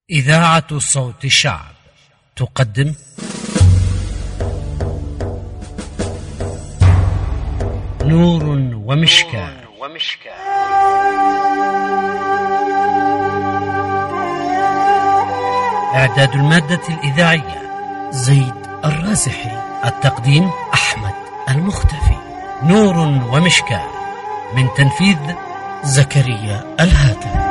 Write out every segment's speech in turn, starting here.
إذاعة صوت الشعب تقدم نور ومشكاة. إعداد المادة الإذاعية زيد الرازحي، التقديم أحمد المختفي. نور ومشكاة من تنفيذ زكريا الهاتف.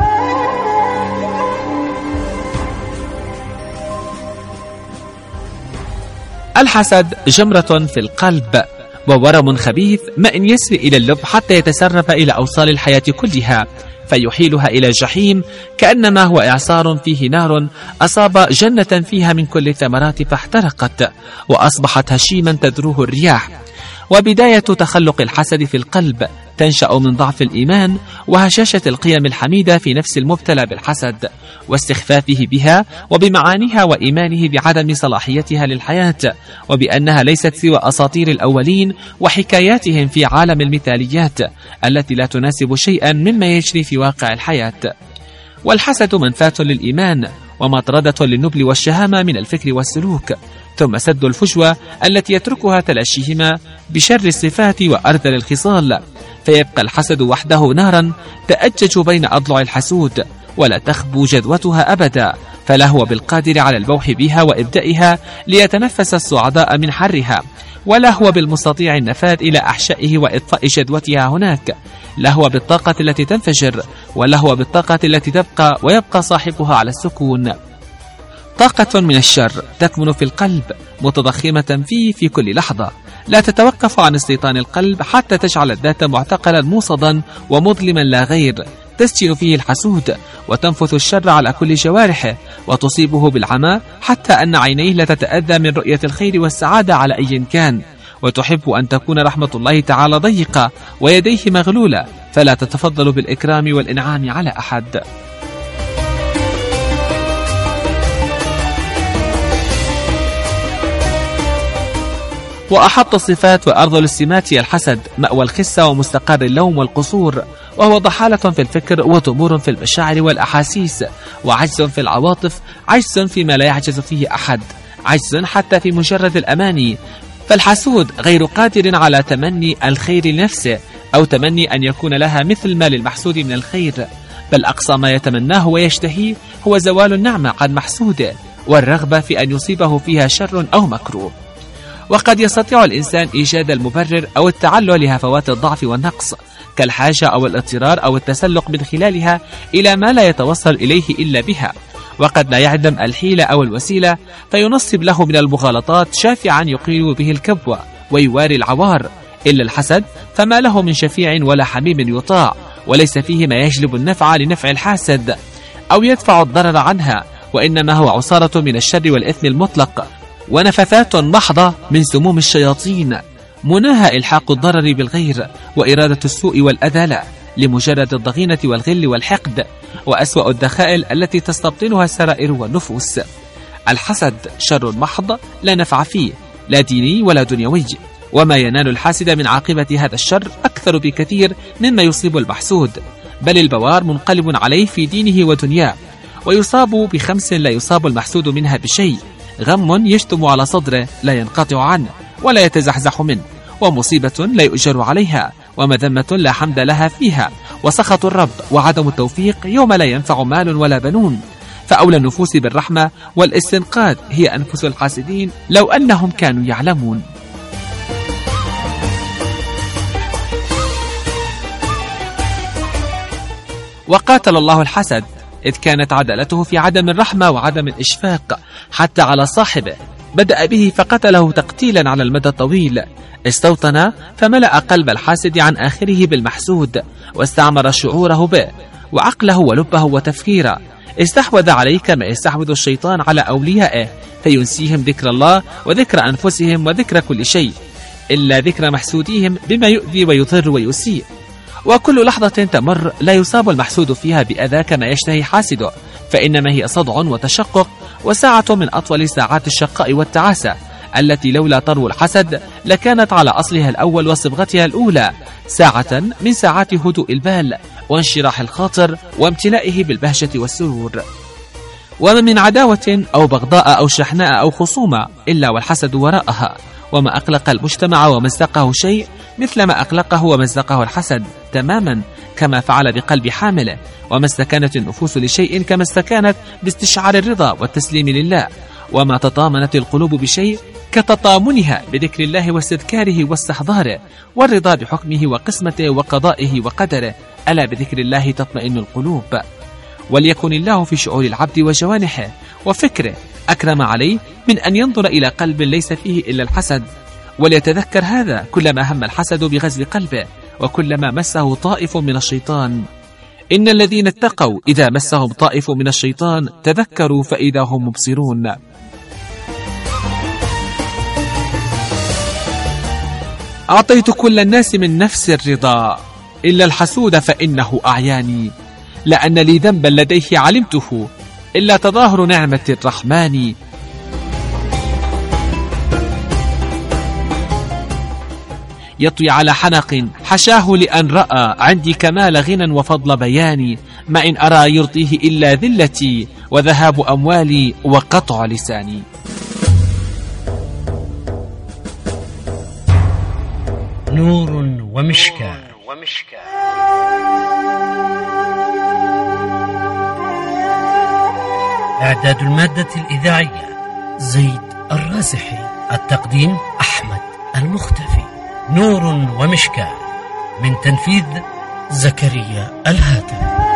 الحسد جمرة في القلب وورم خبيث ماء يسري إلى اللب حتى يتسرب إلى أوصال الحياة كلها فيحيلها إلى الجحيم، كأنما هو إعصار فيه نار أصاب جنة فيها من كل الثمرات فاحترقت وأصبحت هشيما تذروه الرياح. وبداية تخلق الحسد في القلب تنشأ من ضعف الإيمان وهشاشة القيم الحميدة في نفس المبتلى بالحسد واستخفافه بها وبمعانيها وإيمانه بعدم صلاحيتها للحياة وبأنها ليست سوى أساطير الأولين وحكاياتهم في عالم المثاليات التي لا تناسب شيئا مما يجري في واقع الحياة. والحسد منفاة للإيمان ومطردة للنبل والشهامة من الفكر والسلوك، ثم سد الفجوة التي يتركها تلاشيهما بشر الصفات وأرذل الخصال، فيبقى الحسد وحده نارا تأجج بين أضلع الحسود ولا تخبو جذوتها أبدا، فلا هو بالقادر على البوح بها وإبدائها ليتنفس الصعداء من حرها، ولا هو بالمستطيع النفاذ إلى أحشائه وإطفاء جذوتها هناك، لا هو بالطاقة التي تنفجر ولا هو بالطاقة التي تبقى ويبقى صاحبها على السكون. طاقة من الشر تكمن في القلب متضخمة فيه في كل لحظة، لا تتوقف عن استيطان القلب حتى تجعل الذات معتقلا موصدا ومظلما لا غير، تسجن فيه الحسود وتنفث الشر على كل جوارحه وتصيبه بالعمى حتى أن عينيه لا تتأذى من رؤية الخير والسعادة على أي كان، وتحب أن تكون رحمة الله تعالى ضيقة ويديه مغلولة فلا تتفضل بالإكرام والإنعام على أحد. وأحط الصفات وأرذل السمات الحسد، مأوى الخسة ومستقر اللوم والقصور، وهو ضحالة في الفكر وتمور في المشاعر والأحاسيس، وعجز في العواطف، عجز فيما لا يعجز فيه أحد، عجز حتى في مجرد الأماني. فالحسود غير قادر على تمني الخير لنفسه أو تمني أن يكون لها مثل ما للمحسود من الخير، بل أقصى ما يتمناه ويشتهيه هو زوال النعمة عن محسوده والرغبة في أن يصيبه فيها شر أو مكروه. وقد يستطيع الإنسان إيجاد المبرر أو التعلل لهفوات الضعف والنقص كالحاجة أو الاضطرار أو التسلق من خلالها إلى ما لا يتوصل إليه إلا بها، وقد لا يعدم الحيلة أو الوسيلة فينصب له من المغالطات شافعا يقيل به الكبوة ويواري العوار. إلا الحسد فما له من شفيع ولا حميم يطاع، وليس فيه ما يجلب النفع لنفع الحاسد أو يدفع الضرر عنها، وإنما هو عصارة من الشر والإثم المطلق ونفثات محضة من سموم الشياطين، مناها إلحاق الضرر بالغير وإرادة السوء والأذى له لمجرد الضغينة والغل والحقد، وأسوأ الدخائل التي تستبطنها السرائر والنفوس. الحسد شر محض لا نفع فيه لا ديني ولا دنيوي، وما ينال الحاسد من عاقبة هذا الشر أكثر بكثير مما يصيب المحسود، بل البوار منقلب عليه في دينه ودنياه، ويصاب بخمس لا يصاب المحسود منها بشيء: غم يشتم على صدره لا ينقطع عنه ولا يتزحزح منه، ومصيبة لا يؤجر عليها، ومذمة لا حمد لها فيها، وسخط الرب وعدم التوفيق يوم لا ينفع مال ولا بنون. فأولى النفوس بالرحمة والاستنقاذ هي أنفس الحاسدين لو أنهم كانوا يعلمون. وقاتل الله الحسد، إذ كانت عدالته في عدم الرحمة وعدم الإشفاق حتى على صاحبه، بدأ به فقتله تقتيلا على المدى الطويل، استوطن فملأ قلب الحاسد عن آخره بالمحسود، واستعمر شعوره به وعقله ولبه وتفكيره، استحوذ عليه كما يستحوذ الشيطان على أوليائه فينسيهم ذكر الله وذكر أنفسهم وذكر كل شيء إلا ذكر محسوديهم بما يؤذي ويضر ويسيء. وكل لحظة تمر لا يصاب المحسود فيها بأذى كما يشتهي حاسده، فإنما هي صدع وتشقق وساعة من أطول ساعات الشقاء والتعاسة التي لولا طرو الحسد لكانت على أصلها الأول وصبغتها الأولى، ساعة من ساعات هدوء البال وانشراح الخاطر وامتلائه بالبهجة والسرور. وما من عداوة أو بغضاء أو شحناء أو خصومة إلا والحسد وراءها، وما أقلق المجتمع ومزقه شيء مثل ما أقلقه ومزقه الحسد تماما، كما فعل بقلب حامله. وما استكانت النفوس لشيء كما استكانت باستشعار الرضا والتسليم لله، وما تطامنت القلوب بشيء كتطامنها بذكر الله واستذكاره واستحضاره والرضا بحكمه وقسمته وقضائه وقدره. ألا بذكر الله تطمئن القلوب. وليكن الله في شعور العبد وجوانحه وفكره أكرم عليه من أن ينظر إلى قلب ليس فيه إلا الحسد، وليتذكر هذا كلما هم الحسد بغزو قلبه وكلما مسه طائف من الشيطان. إن الذين اتقوا إذا مسهم طائف من الشيطان تذكروا فإذا هم مبصرون. أعطيت كل الناس من نفس الرضا إلا الحسود فإنه أعياني، لأن لي ذنبا لديه علمته إلا تظاهر نعمة الرحمن. يطوي على حنق حشاه لأن رأى عندي كمال غنى وفضل بياني، ما إن أرى يرضيه إلا ذلتي وذهاب أموالي وقطع لساني. نور ومشكاة. إعداد المادة الإذاعية زيد الرازحي. التقديم أحمد المختفي. نور ومشكاة من تنفيذ زكريا الهاتف.